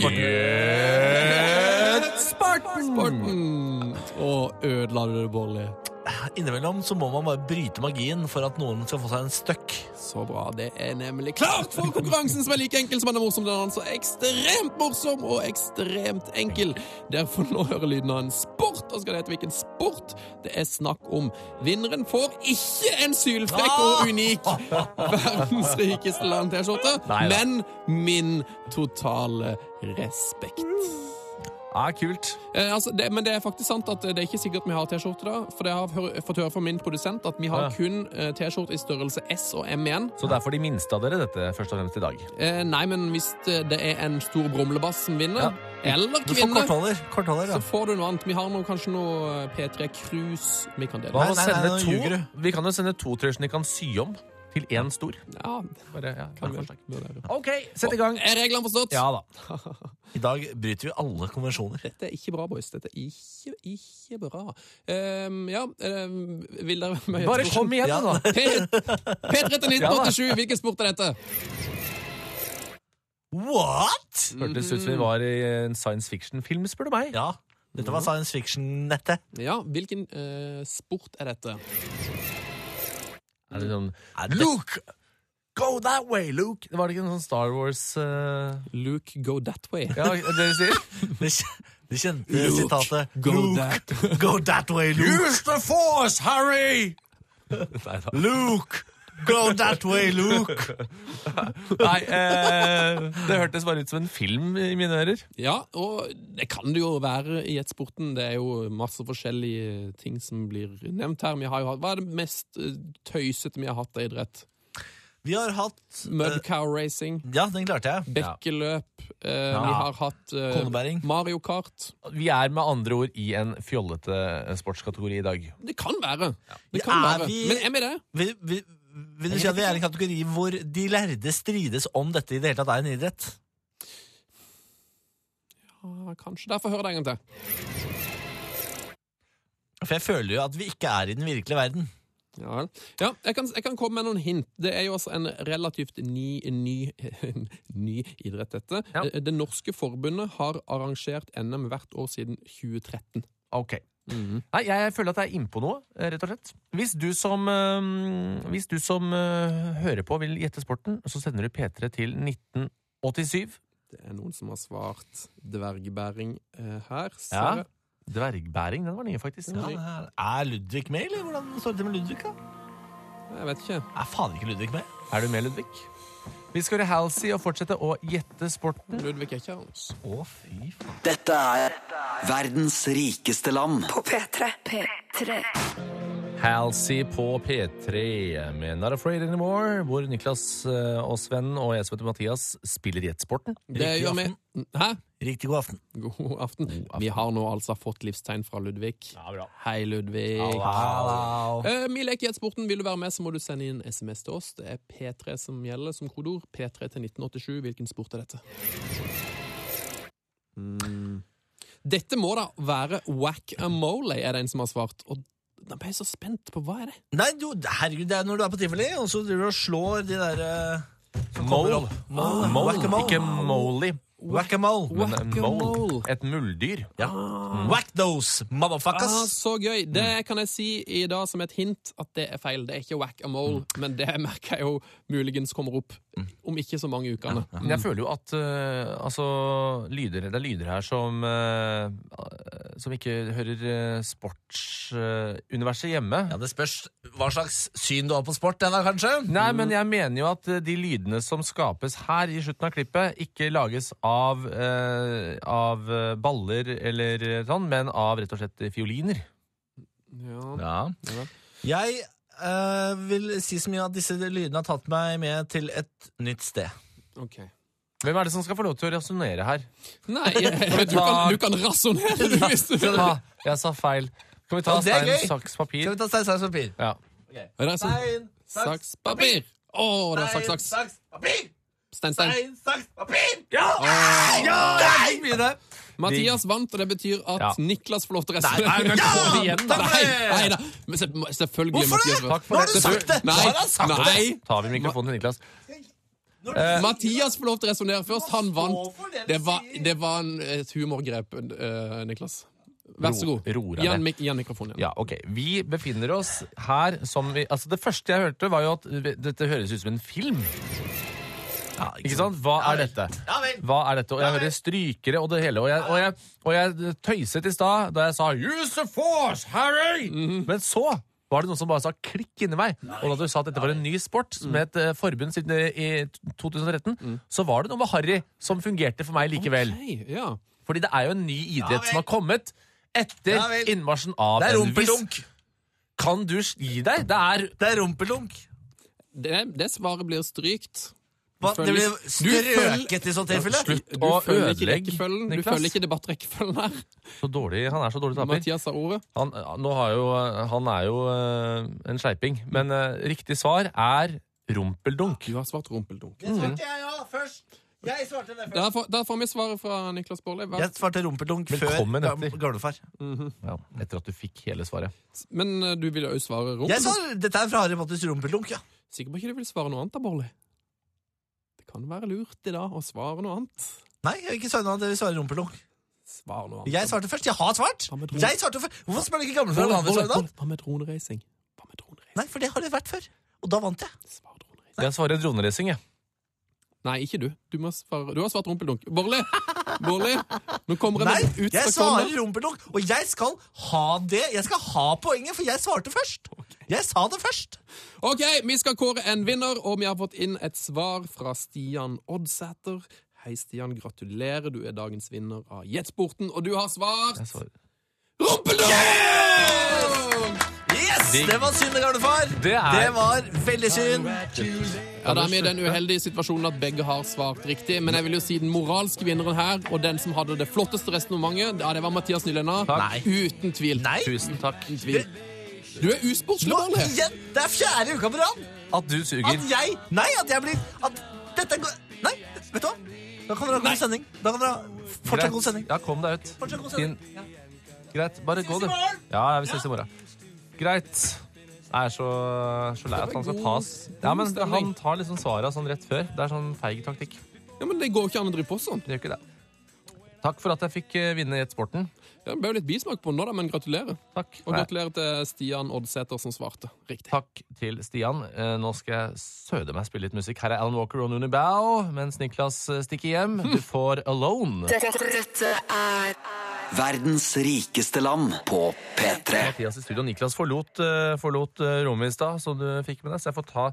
Sporten! Og ødela du det, Bårli? Innimellom så må man bare bryte magien for at noen skal få seg en støkk. Så bra, det er nemlig klart for konkurransen som er like enkel som den er morsom. Den er altså ekstremt morsom og ekstremt enkel. Dere får nå høre lyden av en sport, og skal det hete hvilken sport det er snakk om. Vinneren får ikke en sylfrekk og unik verdens rikeste land T-skjorte, men min totale respekt. kult. Men det er faktisk sant at det er ikke sikkert vi har T-skjorte da, for jeg har fått høre fra min produsent at vi har kun T-skjorte i størrelse S og M igjen. Så det er for de minste av dere dette først og fremst i dag? Nei, men hvis det er en stor bromlebass som vinner, eller kvinne, kortholder, så får du noe annet. Vi har kanskje noe P3 Cruise vi kan dele. Vi kan jo sende 2 trøyer som de kan sy om til en stor. Ja, kan vi. Ok, sett i gang. Er reglene forstått? Ja da. I dag bryter vi alle konvensjoner. Dette er ikke bra, boys. Dette er ikke bra. Vil dere med bare kom igjen, da. P3 til 1987, hvilken sport er dette? What? Hørtes ut som vi var i en science fiction-film, spør du meg. Ja, dette var science fiction-nettet. Ja, hvilken sport er dette? Er det sånn Luke! Go that way, Luke! Det var det ikke en sånn Star Wars Luke, go that way. Ja, det sier Det kjente sitatet Luke, go that way, Luke! Use the force, Harry! Luke! Go that way, Luke! Nei, det hørtes bare ut som en film i mine ører. Ja, og det kan det jo være i et sporten. Det er jo masse forskjellige ting som blir nevnt her. Hva er det mest tøysete vi har hatt av idrett? Vi har hatt Mudcow racing. Ja, den klarte jeg. Bekkeløp. Vi har hatt Mario Kart. Vi er med andre ord i en fjollete sportskategori i dag. Det kan være. Men er vi det? Vil du si at vi er en kategori hvor de lærde strides om dette i det hele tatt er en idrett? Ja, kanskje. Derfor hører jeg en gang til. For jeg føler jo at vi ikke er i den virkelige verden. Ja, jeg kan komme med noen hint. Det er jo også en relativt ny idrett, dette. Ja. Det norske forbundet har arrangert NM hvert år siden 2013. Ok. Nei, jeg føler at jeg er inne på noe, rett og slett. Hvis du som hører på vil gjette sporten, så sender du P3 til 1987. Det er noen som har svart dvergbæring her. Ja, dvergbæring, den var nye faktisk. Ja, er Ludvig med, eller hvordan står det til med Ludvig da? Jeg vet ikke. Er faen ikke Ludvig med? Er du med, Ludvig? Vi skal høre Halsey og fortsette å gjette sporten. Ludvig er ikke hans. Å, fy faen. Dette er verdens rikeste land. På P3. P3. Halsey på P3 med Not Afraid Anymore, hvor Niklas og Sven og jeg som heter Mathias spiller Gjettsporten. Det gjør vi. Hæ? Riktig god aften. God aften. Vi har nå altså fått livstegn fra Ludvig. Ja, bra. Hei, Ludvig. Hallo. Vi leker Gjettsporten. Vil du være med, så må du sende inn SMS til oss. Det er P3 som gjelder som kodeord. P3 til 1987. Hvilken sport er dette? Dette må da være Whack-A-Mole, er det en som har svart. Og da ble jeg så spent på hva er det? Nei, herregud, det er når du er på tivoli, og så driver du og slår de der Mole. Whack-A-mole. Ikke Moley. Whack-A-mole. Mole. Et muldyr. Ja. Whack those motherfuckers. Så gøy. Det kan jeg si i dag som et hint at det er feil. Det er ikke Whack-A-Mole, men det merker jeg jo muligens kommer opp om ikke så mange ukene. Men jeg føler jo at det er lyder her som ikke hører sportsuniverset hjemme. Ja, det spørs hva slags syn du har på sport, da, kanskje? Nei, men jeg mener jo at de lydene som skapes her i slutten av klippet, ikke lages av baller eller sånn, men av rett og slett fioliner. Ja. Jeg vil si så mye at disse lydene har tatt meg med til et nytt sted. Ok. Hvem er det som skal få lov til å rasonere her? Nei, du kan rasonere hvis du vil. Jeg sa feil. Kan vi ta stein, saks, papir? Skal vi ta stein, saks, papir? Ja. Okay. Stein, saks, papir! Det er saks, papir! Stein. Saks, papir! Ja! Mathias vant, og det betyr at Niklas får lov til å resonere. Nei da. Selvfølgelig. Hvorfor det? Nå har du sagt det! Nei. Tar vi mikrofonen til Niklas. Mathias får lov til å resonere først. Han vant. Det var et humorgrep, Niklas. Vær så god. Gi han mikrofonen. Ja, ok. Vi befinner oss her som altså det første jeg hørte var jo at dette høres ut som en film. Ja, ikke sant? Hva er dette? Hva er dette? Og jeg hører strykere og det hele. Og jeg tøyset i stad da jeg sa "Use the force, Harry!" Men så var det noen som bare sa klikk inni meg. Og da du sa at dette var en ny sport med et forbund siden i 2013, så var det noe med Harry som fungerte for meg likevel. Okay, ja. Fordi det er jo en ny idrett som har kommet etter innmarsjen av Det er Elvis. rumpeldunk. Kan du gi deg? Det er rumpeldunk. Det svaret blir strykt. Det blir strøket i sånt tilfelle. Slutt Du å følger ikke ødelegge, rekkefølgen. Du Niklas. følger ikke debattrekkefølgen her. Så dårlig, han er så dårlig taper. Mathias har ordet. Han er jo en sleiping, men riktig svar er rumpeldunk. Du har svart rumpeldunk. Det svarte jeg først. Jeg svarte det først. Da får vi svaret fra Niklas Baarli. Jeg svarte rumpeldunk Velkommen før etter. gamlefar. Ja, etter at du fikk hele svaret. Men du vil jo svare Jeg sa, rumpeldunk. dette er fra Harry Potters rumpeldunk, ja. Sikker på ikke du vil svare noe annet da, Baarli? Det kan være lurt i dag å svare noe annet. Nei, jeg vil ikke svare noe annet, jeg vil svare rumpeldunk. Svar noe annet. Jeg svarte først, jeg har svart. Hva med drone? Jeg svarte først. Hvorfor spør du ikke gamlefar om han vil svare noe annet? Hva med droneracing? Nei, for det har det vært før. Og da vant jeg. Svar droneracing. Jeg svarer droneracing, jeg. Nei, ikke du. Du har svart rumpeldunk. Baarli! Nå kommer det Nei, en jeg utstrakt svarer hånd. rumpeldunk, og jeg skal ha det. Jeg skal ha poenget, for jeg svarte først. Jeg sa det først. Ok, vi skal kåre en vinner, og vi har fått inn et svar fra Stian Oddsæter. Hei, Stian. Gratulerer. Du er dagens vinner av Jetsporten, og du har svart Jeg svarer. rumpeldunk! Yes! Det var synd, gamlefar. Det var veldig synd. Ja, da er vi i den uheldige situasjonen at begge har svart riktig, men jeg vil jo si den moralske vinneren her, og den som hadde det flotteste resonnementet, ja, det var Mathias Nylenda. Takk. Uten tvil. Nei. Tusen takk. Uten tvil. Du er usportslig, Nå Baarli. igjen. Det er 4. uka på rad. At du suger. At jeg blir At dette går. Nei, vet du hva? Da kan dere ha god sending. Da kan dere ha fortsatt god sending. Ja, kom deg ut. Fortsatt god sending. Greit, bare gå du. Ja, vi ses i morgen. Greit. Jeg er så lei at han skal tas. Ja, men han tar liksom svaret sånn rett før. Det er sånn feig taktikk. Ja, men det går ikke an å drive på sånn. Det gjør ikke det. Takk for at jeg fikk vinne Jetsporten. Ja, det ble jo litt bismak på den nå, da, men gratulerer. Takk. Og gratulerer til Stian Oddsæter som svarte riktig. Takk til Stian. Nå skal jeg søde meg spille litt musikk. Her er Alan Walker og Nuni Bao, mens Niklas stikker hjem. Du får Alone. Dette er Verdens rikeste land på P3. Mathias i studio. Niklas forlot rommet i stad, så du fikk med deg. Så jeg får ta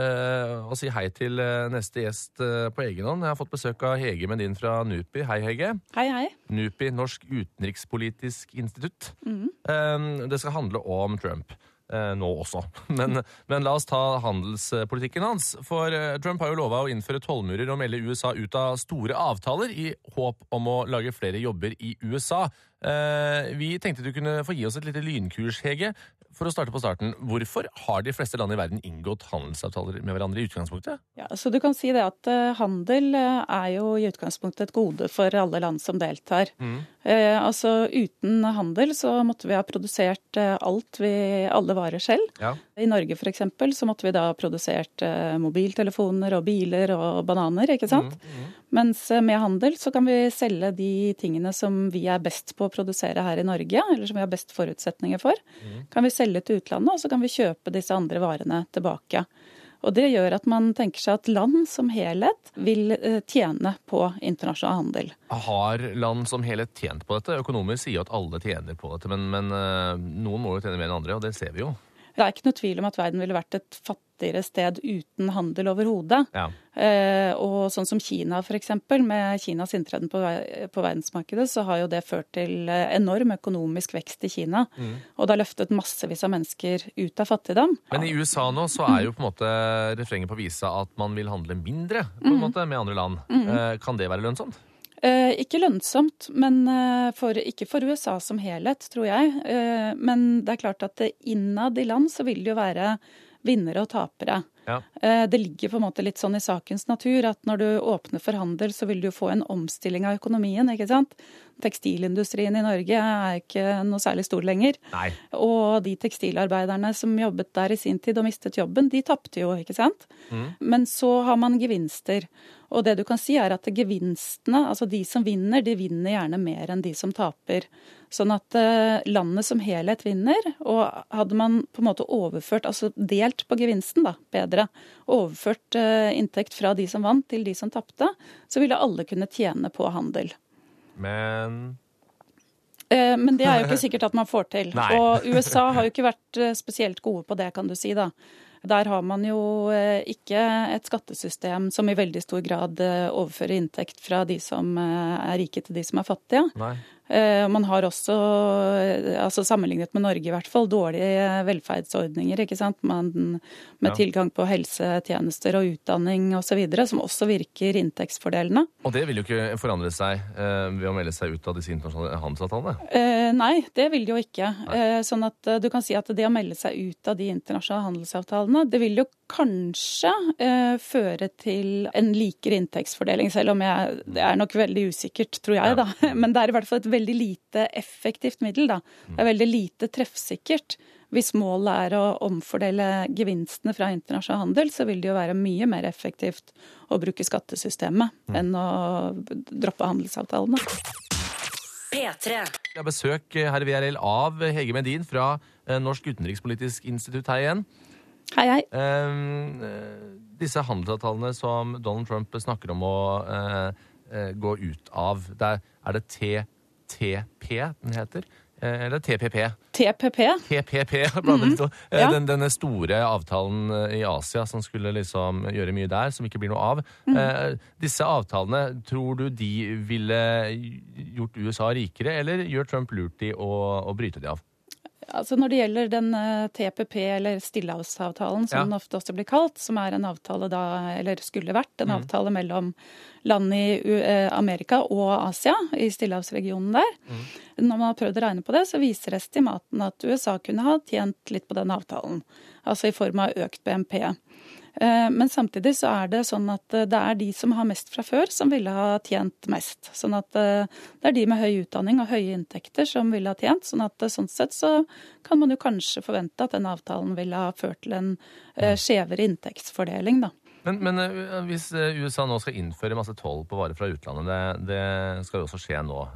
og si hei til neste gjest på egen hånd. Jeg har fått besøk av Hege Mendin fra NUPI. Hei, Hege. Hei, hei. NUPI, Norsk Utenrikspolitisk Institutt. Det skal handle om Trump. Nå også. Men la oss ta handelspolitikken hans. For Trump har jo lovet å innføre tollmurer og melde USA ut av store avtaler i håp om å lage flere jobber i USA. Vi tenkte du kunne få gi oss et lite lynkurs, Hege. For å starte på starten, hvorfor har de fleste land i verden inngått handelsavtaler med hverandre i utgangspunktet? Ja, så du kan si det at handel er jo i utgangspunktet et gode for alle land som deltar. Altså uten handel så måtte vi ha produsert alle varer selv. Ja. I Norge for eksempel så måtte vi da ha produsert mobiltelefoner og biler og bananer, ikke sant? Mens med handel så kan vi selge de tingene som vi er best på å produsere her i Norge, eller som vi har best forutsetninger for. Kan vi selge til utlandet, og så kan vi kjøpe disse andre varene tilbake. Og det gjør at man tenker seg at land som helhet vil tjene på internasjonal handel. Har land som helhet tjent på dette? Økonomer sier jo at alle tjener på dette, men noen må jo tjene mer enn andre, og det ser vi jo. Det er ikke noe tvil om at verden ville vært et fattigere sted uten handel overhodet. Ja. Og sånn som Kina for eksempel, med Kinas inntreden på verdensmarkedet, så har jo det ført til enorm økonomisk vekst i Kina. Og det har løftet massevis av mennesker ut av fattigdom. Men i USA nå så er jo på en måte refrenget på visa at man vil handle mindre på en måte med andre land. Kan det være lønnsomt? Ikke lønnsomt, men ikke for USA som helhet, tror jeg. Men det er klart at innad i land så vil det jo være vinnere og tapere. Ja. Det ligger på en måte litt sånn i sakens natur at når du åpner for handel, så vil du få en omstilling av økonomien, ikke sant? Tekstilindustrien i Norge er ikke noe særlig stor lenger. Nei. Og de tekstilarbeiderne som jobbet der i sin tid og mistet jobben, de tapte jo, ikke sant? Men så har man gevinster. Og det du kan si er at gevinstene, altså de som vinner, de vinner gjerne mer enn de som taper. Sånn at landet som helhet vinner, og hadde man på en måte overført, altså delt på gevinsten da, bedre, overført inntekt fra de som vant til de som tapte, så ville alle kunne tjene på handel. Men Men det er jo ikke sikkert at man får til. Nei. Og USA har jo ikke vært spesielt gode på det, kan du si da. Der har man jo ikke et skattesystem som i veldig stor grad overfører inntekt fra de som er rike til de som er fattige. Nei. Man har også, altså sammenlignet med Norge i hvert fall, dårlige velferdsordninger, ikke sant? Med tilgang på helsetjenester og utdanning og så videre, som også virker inntektsfordelende. Og det vil jo ikke forandre seg ved å melde seg ut av disse internasjonale handelsavtalene? Nei, det vil det jo ikke. Sånn at du kan si at det å melde seg ut av de internasjonale handelsavtalene, det vil jo kanskje føre til en likere inntektsfordeling, selv om det er nok veldig usikkert, tror jeg da. Men det er i hvert fall et veldig lite effektivt middel da. Det er veldig lite treffsikkert. Hvis målet er å omfordele gevinstene fra internasjonal handel, så vil det jo være mye mer effektivt å bruke skattesystemet enn å droppe handelsavtalene. P3. Jeg har besøk her i VRL av Hege Medin fra Norsk Utenrikspolitisk Institutt. Hei igjen. Hei, hei. Disse handelsavtalene som Donald Trump snakker om å gå ut av, er det TTP den heter? Eller TPP? TPP, denne store avtalen i Asia som skulle liksom gjøre mye der, som ikke blir noe av. Disse avtalene, tror du de ville gjort USA rikere, eller gjør Trump lurt i å bryte de av? Altså når det gjelder den TPP, eller Stillehavsavtalen, som den ofte også blir kalt, som er en avtale da, eller skulle vært en avtale mellom land i Amerika og Asia, i Stillehavsregionen der. Når man har prøvd å regne på det, så viser estimaten at USA kunne ha tjent litt på den avtalen. Altså i form av økt BNP. Men samtidig så er det sånn at det er de som har mest fra før som ville ha tjent mest. Sånn at det er de med høy utdanning og høye inntekter som ville ha tjent. Sånn at sånn sett så kan man jo kanskje forvente at den avtalen ville ha ført til en skjevere inntektsfordeling da. Men hvis USA nå skal innføre masse toll på varer fra utlandet, det skal jo også skje nå.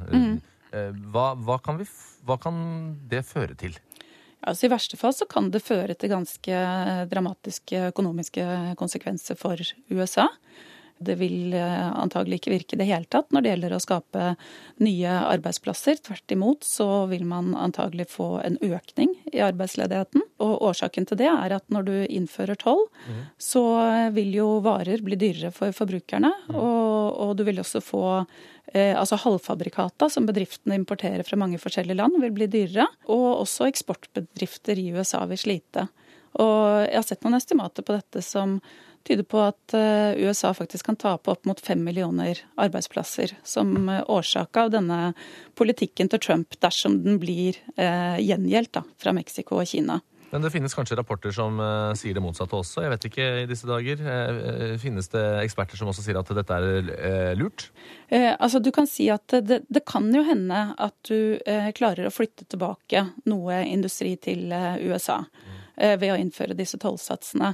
Hva kan det føre til? Altså I verste fall så kan det føre til ganske dramatiske økonomiske konsekvenser for USA. Det vil antagelig ikke virke det hele tatt når det gjelder å skape nye arbeidsplasser. Tvert imot så vil man antagelig få en økning i arbeidsledigheten. Og årsaken til det er at når du innfører toll, så vil jo varer bli dyrere for forbrukerne. Og du vil også få halvfabrikata som bedriftene importerer fra mange forskjellige land vil bli dyrere. Og også eksportbedrifter i USA vil slite. Og jeg har sett noen estimater på dette som tyder på at USA faktisk kan tape opp mot 5 millioner arbeidsplasser som årsak av denne politikken til Trump dersom den blir gjengjeldt da, fra Mexico og Kina. Men det finnes kanskje rapporter som sier det motsatte også. Jeg vet ikke i disse dager. Finnes det eksperter som også sier at dette er lurt? Du kan si at det kan jo hende at du klarer å flytte tilbake noe industri til USA ved å innføre disse tollsatsene.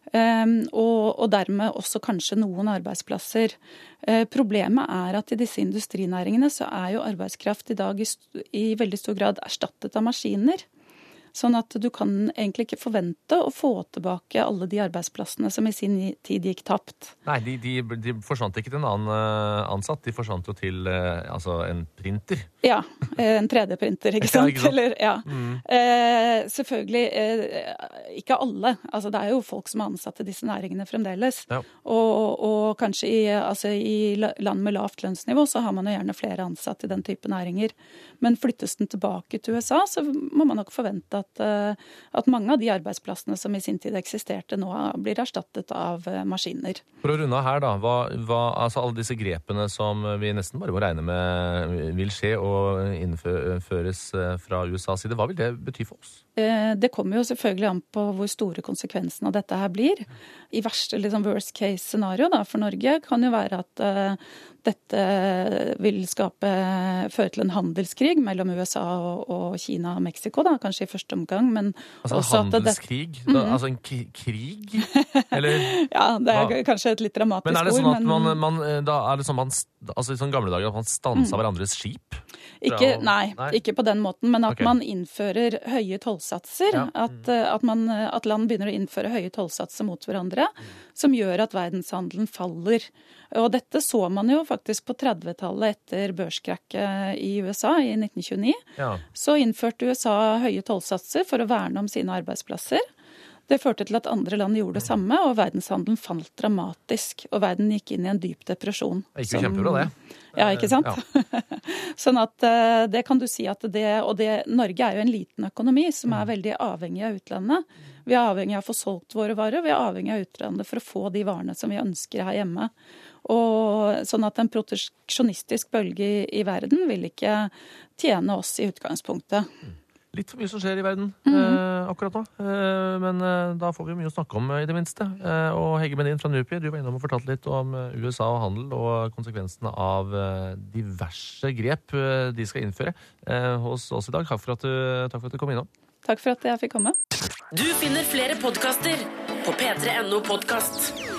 Og dermed også kanskje noen arbeidsplasser. Problemet er at i disse industrinæringene så er jo arbeidskraft i dag i veldig stor grad erstattet av maskiner. Sånn at du kan egentlig ikke forvente å få tilbake alle de arbeidsplassene som i sin tid gikk tapt. Nei, de forsvant ikke til en annen ansatt, de forsvant jo til en printer. Ja, en 3D-printer, ikke sant? Eller, selvfølgelig, ikke alle. Altså, det er jo folk som er ansatt i disse næringene fremdeles. Ja. Og kanskje i land med lavt lønnsnivå så har man jo gjerne flere ansatt i den type næringer. Men flyttes den tilbake til USA, så må man nok forvente at mange av de arbeidsplassene som i sin tid eksisterte nå blir erstattet av maskiner. For å runde av her da, alle disse grepene som vi nesten bare må regne med vil skje og innføres fra USAs side, hva vil det bety for oss? Det kommer jo selvfølgelig an på hvor store konsekvensene av dette her blir. I verste worst case scenario da, for Norge kan jo være at dette vil føre til en handelskrig mellom USA og Kina og Mexico, da, kanskje i første omgang. Men altså også handelskrig? Altså en krig? Eller, ja, det er kanskje et litt dramatisk ord. Men er det sånn at man da er det sånn i sånne gamle dager at man stansa hverandres skip? Nei, ikke på den måten, men at man innfører høye tollsatser. Ja. At land begynner å innføre høye tollsatser mot hverandre, som gjør at verdenshandelen faller. Og dette så man jo faktisk på 30-tallet etter børskrakket i USA i 1929. Ja. Så innførte USA høye tollsatser for å verne om sine arbeidsplasser. Det førte til at andre land gjorde det samme, og verdenshandelen falt dramatisk. Og verden gikk inn i en dyp depresjon. Det gikk jo kjempebra, det. Ja, ikke sant? Ja. Sånn at det kan du si at Norge er jo en liten økonomi som er veldig avhengig av utlandet. Vi er avhengig av å få solgt våre varer, vi er avhengig av utlandet for å få de varene som vi ønsker her hjemme. Og sånn at en proteksjonistisk bølge i verden vil ikke tjene oss i utgangspunktet. Litt for mye som skjer i verden akkurat nå, men da får vi mye å snakke om i det minste. Og Hege Medin fra NUPI, du var innom og fortalte litt om USA og handel og konsekvensene av diverse grep de skal innføre hos oss i dag. Takk for at du kom innom. Takk for at jeg fikk komme. Du finner flere podcaster på p3.no podcast.